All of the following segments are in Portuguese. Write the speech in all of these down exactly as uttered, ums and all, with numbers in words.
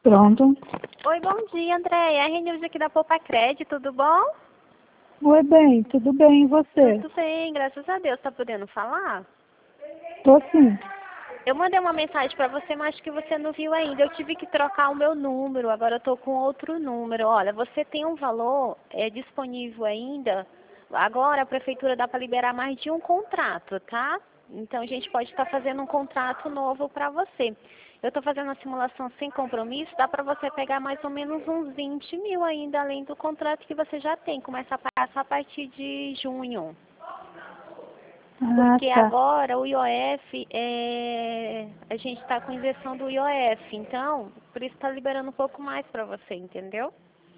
Pronto. Oi, bom dia, Andréia. A Renilde aqui da Poupa Crédito, tudo bom? Oi, bem, tudo bem, e você? Tudo bem, graças a Deus. Tá podendo falar? Tô sim. Eu mandei uma mensagem pra você, mas acho que você não viu ainda. Eu tive que trocar o meu número, agora eu tô com outro número. Olha, você tem um valor é, disponível ainda. Agora a prefeitura dá para liberar mais de um contrato, tá? Então a gente pode estar fazendo um contrato novo para você. Eu estou fazendo uma simulação sem compromisso, dá para você pegar mais ou menos uns vinte mil ainda, além do contrato que você já tem. Começa a pagar só a partir de junho. Ah, Porque tá. agora o I O F, é... a gente está com inversão do I O F, então por isso está liberando um pouco mais para você, entendeu?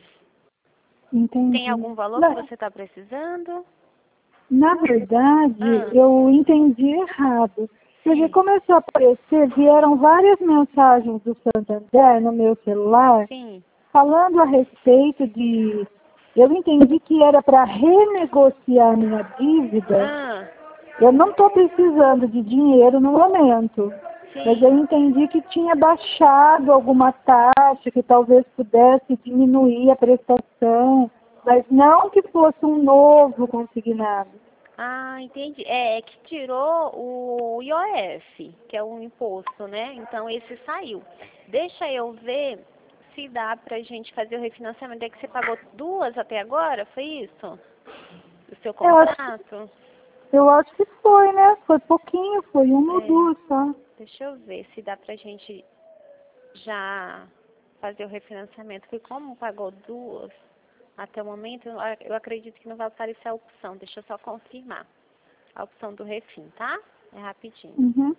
Tem Entendi. algum valor que Na, você está precisando? na verdade, Ah, eu entendi errado. Porque sim, começou a aparecer, vieram várias mensagens do Santander no meu celular, sim. falando a respeito de... Eu entendi que era para renegociar minha dívida. Ah, Eu não estou precisando de dinheiro no momento, mas eu sim. entendi que tinha baixado alguma taxa, que talvez pudesse diminuir a prestação, mas não que fosse um novo consignado. Ah, entendi. É, é que tirou o I O F, que é um imposto, né? Então esse saiu. Deixa eu ver se dá pra gente fazer o refinanciamento. É que você pagou duas até agora, foi isso? O seu Eu acho, que- contrato? eu acho que foi, né? Foi pouquinho, foi uma ou É, duas só. deixa eu ver se dá pra gente já fazer o refinanciamento. Porque como pagou duas até o momento, eu eu acredito que não vai aparecer a opção. Deixa eu só confirmar. A opção do refim, tá? É rapidinho. Uhum.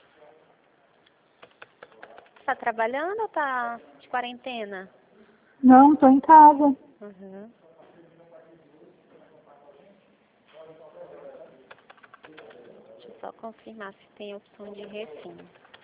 Tá trabalhando ou tá de quarentena? Não, estou em casa. Uhum. Deixa eu só confirmar se tem opção de refim.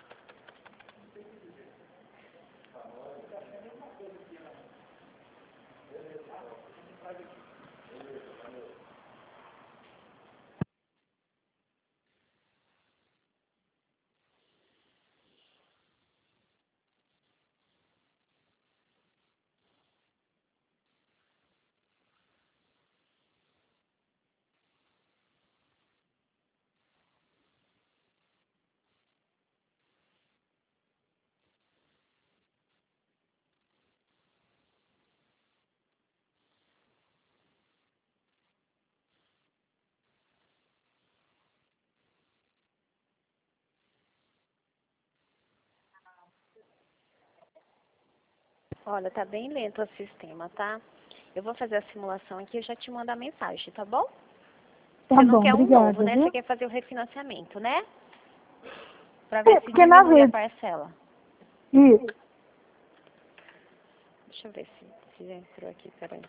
Olha, tá bem lento o sistema, tá? Eu vou fazer a simulação aqui e já te mando a mensagem, tá bom? Tá Você não bom, quer um novo, obrigada, né? Você viu? quer fazer o refinanciamento, né? Pra ver É, se porque na diminui a verdade... parcela. Isso. Deixa eu ver se, se já entrou aqui, peraí.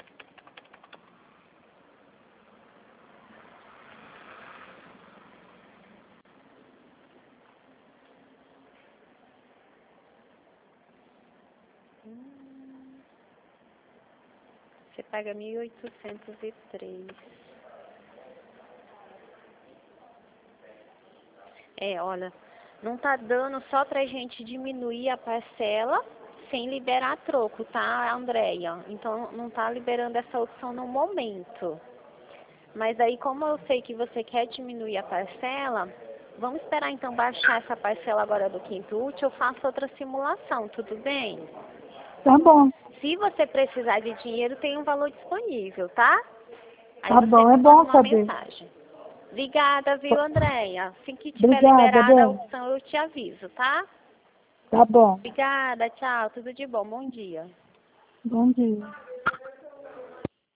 Hum, você paga mil oitocentos e três. É, olha, não tá dando só pra gente diminuir a parcela sem liberar troco, tá, Andréia? Então não tá liberando essa opção no momento. Mas aí, como eu sei que você quer diminuir a parcela, vamos esperar então baixar essa parcela agora do quinto útil, eu faço outra simulação, tudo bem? Tá bom. Se você precisar de dinheiro, tem um valor disponível, tá? Aí Tá você bom, é me manda bom uma saber. mensagem. Obrigada, viu, Andréia? Assim que tiver Obrigada, liberada a bem. opção, eu te aviso, tá? Tá bom. Obrigada, tchau, tudo de bom, bom dia. Bom dia.